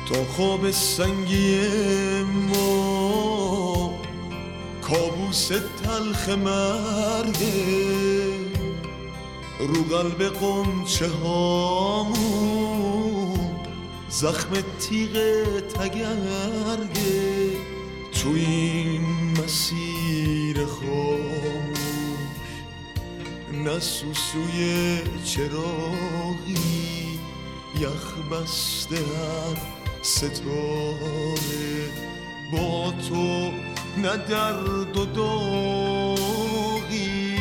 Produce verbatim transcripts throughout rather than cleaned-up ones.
تا خواب سنگی ما کابوس تلخ مرگه، رو قلب قنچه هامون زخم تیغ تگرگه. تو این مسیر خاموش نه سوسوی چراغی، یخ بسته هر ستاره با تو نه درد و داغی.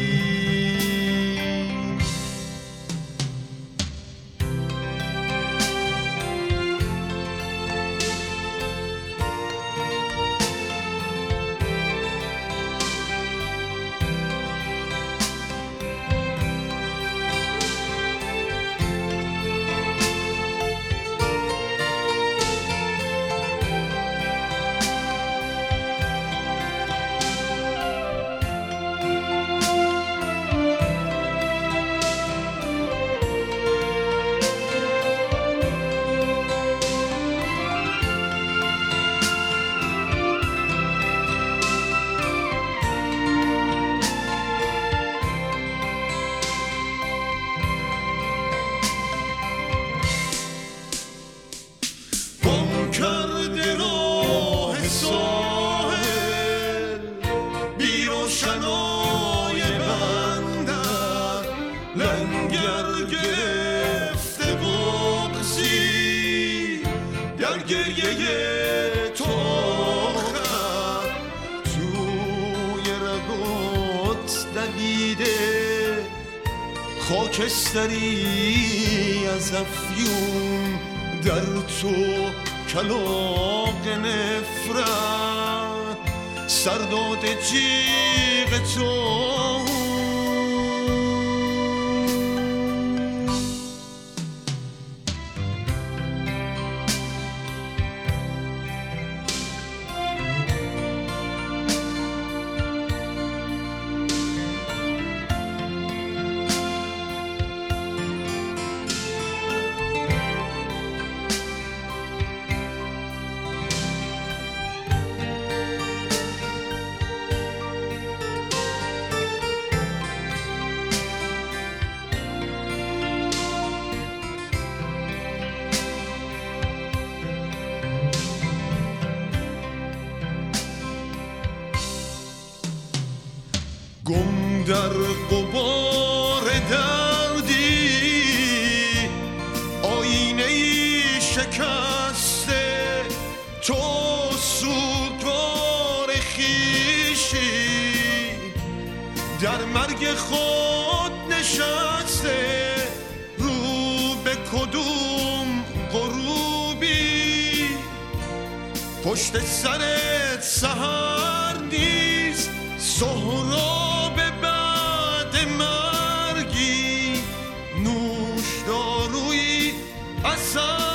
کرده راه ساحل بی روشنای بندر، لنگر گرفته بغضی در گریه تو آخر، توی رگات دویده خاکستری از افیون، در تو کلاغ نفرت سرداد جیغ تو. گم در غبار دردی آینه ای شکسته، تو سوگوار خویشی در مرگ خود نشسته، رو به کدوم غروبی پشت سرت سحر نیست، سهراب بعد مرگی نوش دارویی اثر